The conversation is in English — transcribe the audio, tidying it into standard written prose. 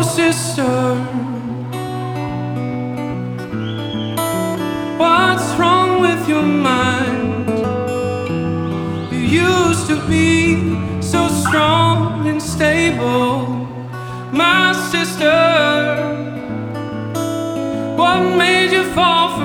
sister, what's wrong with your mind? You used to be so strong and stable. My sister, what made you fall for